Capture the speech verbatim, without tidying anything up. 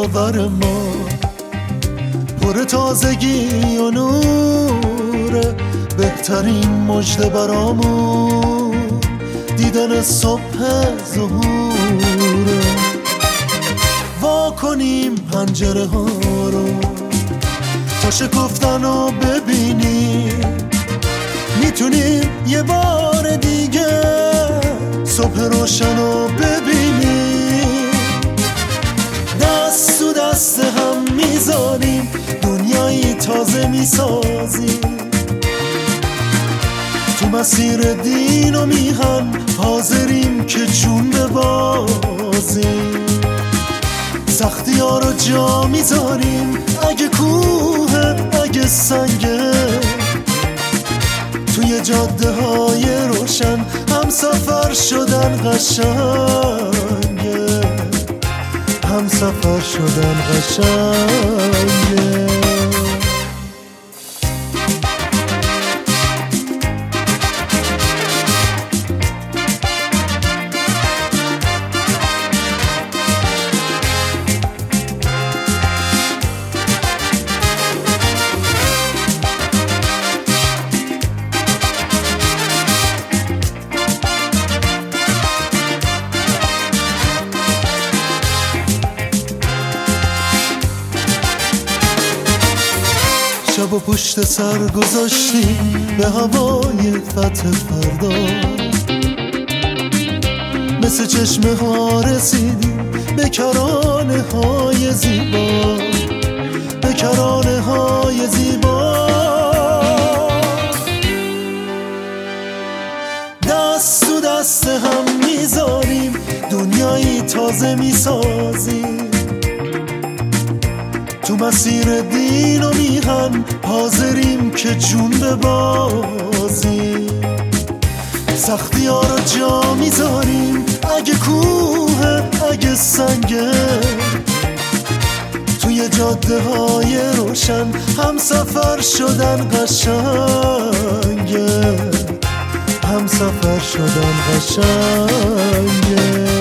باور ما پر تازگی و نوره، بهترین مژده برامون دیدن صبح ظهوره. وا کنیم پنجره ها رو تا شکفتن رو ببینیم، میتونیم یه بار دیگه صبح روشن رو ببینیم. دست تو دست هم میذاریم، دنیایی تازه میسازیم، تو مسیر دین و میهن حاضریم که جون ببازیم. سختی ها رو جا میذاریم، اگه کوه اگه سنگه، توی جاده های روشن هم سفر شدن قشنگه، هم سفر شدن قشنگه. شب و پشت سر گذاشتیم به هوای فتح فردا، مثل چشمه ها رسیدیم به کرانه های زیبا، به کرانه های زیبا. دست تو دست هم میذاریم، دنیایی تازه میسازیم، تو مسیر دین و میهن حاضریم که جون ببازیم. سختی ها رو جا میذاریم، اگه کوه اگه سنگه، توی جاده های روشن هم سفر شدن قشنگه، هم سفر شدن قشنگه.